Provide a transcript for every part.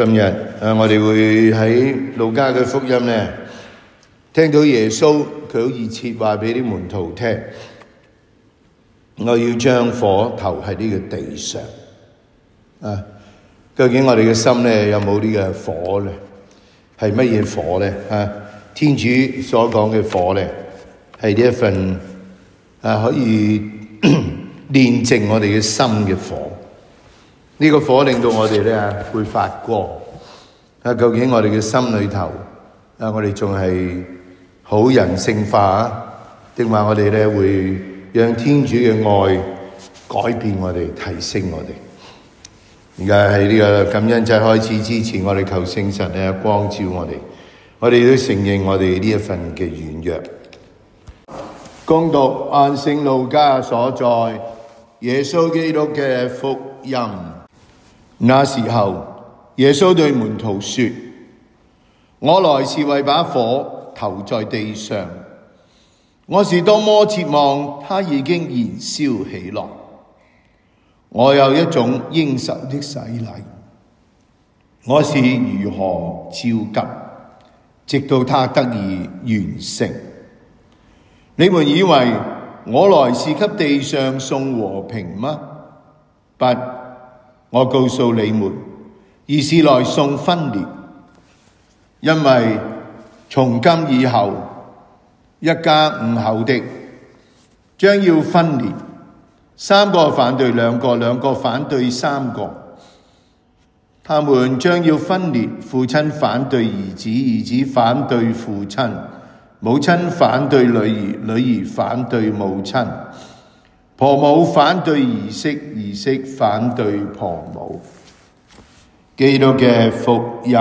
今日我哋會喺路加嘅福音呢，聽到耶穌佢好熱切話俾啲門徒聽，我要將火投喺呢個地上。究竟我哋嘅心呢，有冇呢個火呢？係乜嘢火呢？天主所講嘅火呢，係呢一份可以煉淨我哋嘅心嘅火。呢個火令到我哋咧會發光。究竟我哋嘅心裏頭我哋仲係好人性化定話我哋咧會讓天主嘅愛改變我哋，提升我哋？而家喺呢個感恩祭開始之前，我哋求聖神咧光照我哋，我哋都承認我哋呢一份嘅軟弱。恭讀按聖路加所載耶穌基督嘅福音。那時候，耶穌對門徒說：我來是為把火投在地上，我是多麼切望它已經燃燒起來。我有一種應受的洗禮，我是如何焦急，直到它得以完成。你們以為我來是給地上送和平嗎？不，我告訴你們，而是來送分裂。因為從今以後，一家5口的將要分裂，3個反對2個，2個反對3個。他們將要分裂，父親反對兒子，兒子反對父親，母親反對女兒，女兒反對母親，婆母反對兒媳，兒媳反對婆母。基督嘅福音。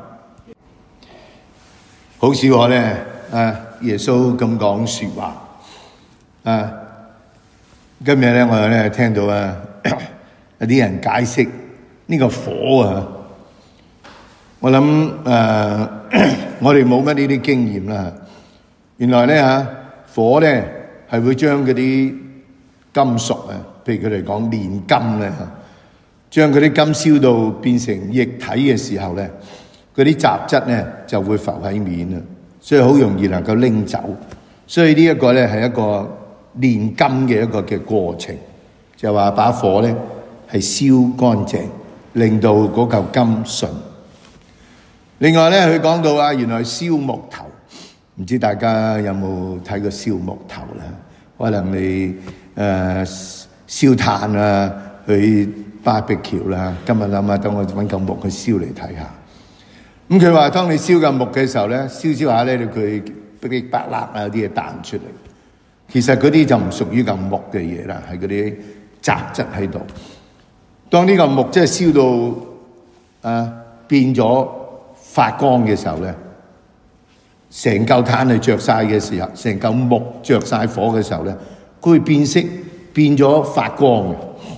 好少可呢，耶穌咁講說話。今日呢，我呢聽到有啲人解釋呢個火啊。我諗我哋冇乜呢啲經驗啦。原來呢火呢係會將嗰啲金屬譬如佢哋講煉金咧，將嗰啲金燒到變成液體嘅時候咧，嗰啲雜質咧就會浮喺面啦，所以好容易能夠拎走。所以呢一個咧係一個煉金嘅一個嘅過程，就係話把火咧係燒乾淨，令到嗰嚿金純。另外咧，佢講到原來燒木頭，唔知大家有冇睇過燒木頭啦？可能你燒炭去barbecue啦。今日諗下，等我揾嚿木去燒嚟睇下。咁佢話，當你燒嚿木嘅時候咧，燒下咧，佢噼噼啪啦有啲嘢彈出嚟。其實嗰啲就唔屬於嚿木嘅嘢啦，係嗰啲雜質喺度。當呢嚿木即係燒到變咗發光嘅時候咧，成嚿炭係着晒嘅時候，成嚿木着晒火嘅時候咧，佢會變色，變咗發光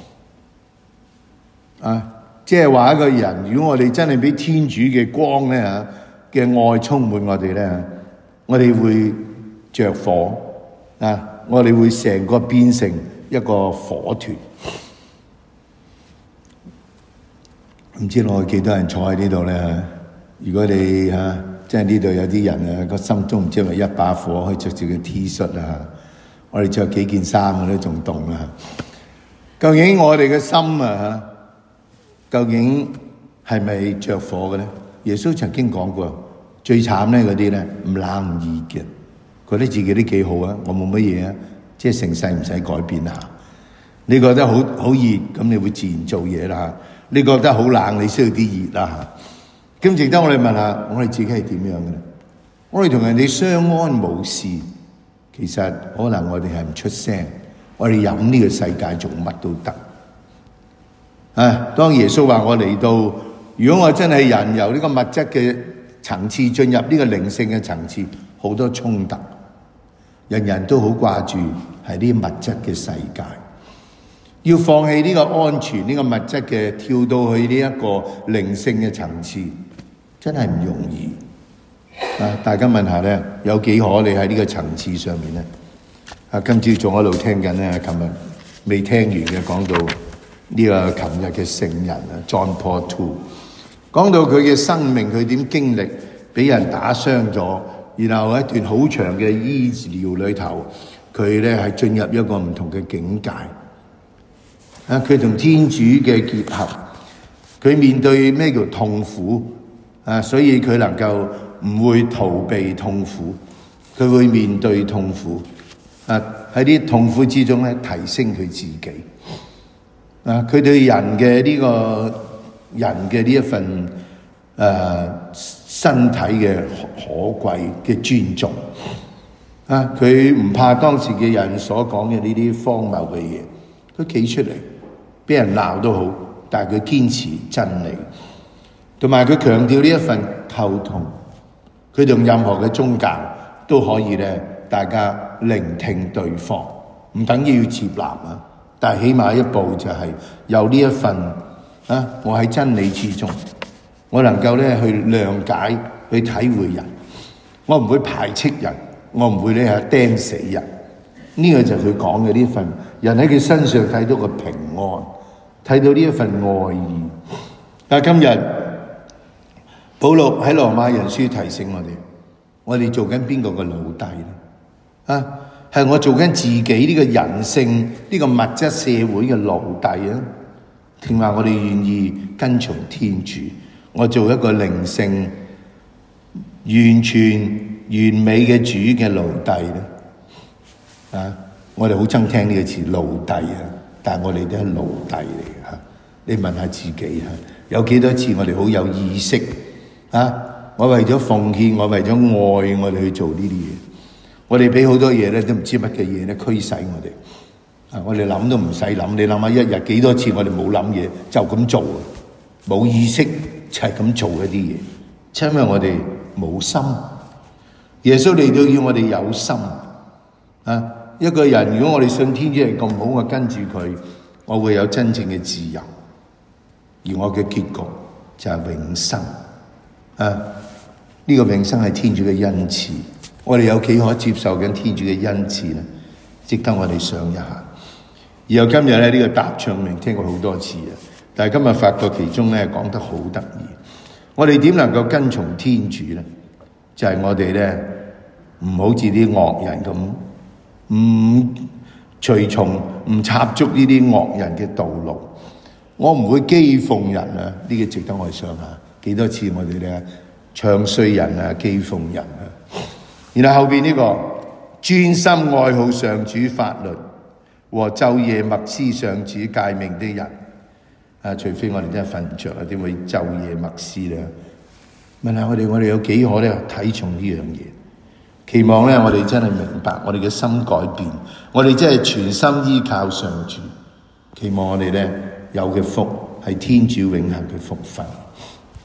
嘅。即係話一個人，如果我哋真係俾天主嘅光咧嘅愛充滿我哋咧，我哋會着火我哋會成個變成一個火團。唔知我幾多人坐喺呢度咧？如果你即係呢度有啲人個心中唔知係咪一把火，可以着住個 T 恤我哋着幾件衫我都仲凍究竟我哋嘅心究竟係咪着火嘅咧？耶穌曾經講過，最慘咧嗰啲咧唔冷唔熱嘅，覺得自己都幾好我冇乜嘢即係成世唔使改變下。你覺得好熱，咁你會自然做嘢啦。你覺得好冷，你需要啲熱啦。咁值得我哋問下，我哋自己係點樣嘅咧？我哋同人哋相安無事，其實可能我哋係唔出聲，我哋飲呢個世界做乜都得。當耶穌話我嚟到，如果我真係人由呢個物質嘅層次進入呢個靈性嘅層次，好多衝突，人人都好掛住係呢物質嘅世界，要放棄呢個安全，呢個物質嘅，跳到去呢一個靈性嘅層次，真係唔容易。大家問下咧，有幾可你喺呢個層次上面咧？今朝仲喺度聽緊咧，琴日未聽完嘅講到呢個琴日嘅聖人John Paul II 講到佢嘅生命，佢點經歷俾人打傷咗，然後一段好長嘅醫療裏頭，佢咧係進入一個唔同嘅境界。佢同天主嘅結合，佢面對咩叫痛苦所以佢能夠唔會逃避痛苦，佢會面對痛苦喺啲痛苦之中咧提升佢自己佢對人嘅呢一份身體嘅可貴嘅尊重佢唔怕當時嘅人所講嘅呢啲荒謬嘅嘢，佢企出嚟，俾人鬧都好，但係佢堅持真理，同埋佢強調呢一份溝通，佢同任何嘅宗教都可以咧，大家聆聽對方，唔等於要接納但係起碼一步就係有呢一份我喺真理之中，我能夠咧去諒解，去體會人，我唔會排斥人，我唔會咧釘死人。呢個就係佢講嘅呢份人喺佢身上睇到個平安，睇到呢一份愛意。但係今日保祿喺羅馬人書提醒我哋做緊邊個嘅奴隸咧？係我做緊自己呢個人性呢個物質社會嘅奴隸定話我哋願意跟從天主，我做一個靈性完全完美嘅主嘅奴隸咧？我哋好憎聽呢個詞奴隸但係我哋都係奴隸嚟嘅。你問下自己有幾多次我哋好有意識我為咗奉獻，我為咗愛，我哋去做呢啲嘢。我哋俾好多嘢咧，都唔知乜嘅嘢咧驅使我哋。我哋諗都唔使諗，你諗下一日幾多次我哋冇諗嘢，就咁做，冇意識就係咁做一啲嘢，因為我哋冇心。耶穌嚟到要我哋有心一個人如果我哋信天主係咁好，我跟住佢，我會有真正嘅自由，而我嘅結局就係永生。呢個永生係天主嘅恩賜，我哋有幾可接受緊天主嘅恩賜呢？值得我哋想一下。然後今日咧呢個答唱詠聽過好多次但係今日發覺其中咧講得好得意。我哋點能夠跟從天主呢？就係我哋咧唔好似啲惡人咁，唔隨從，唔插足呢啲惡人嘅道路。我唔會譏諷人呢個值得我哋想下。幾多次我哋咧唱衰人譏諷人然後後邊呢個專心愛好上主法律和晝夜默思上主誡命的人除非我哋真係瞓唔着點會晝夜默思咧？問下我哋有幾可咧睇重呢樣嘢？期望咧我哋真係明白，我哋嘅心改變，我哋真係全心依靠上主。期望我哋咧有嘅福係天主永恆嘅福分。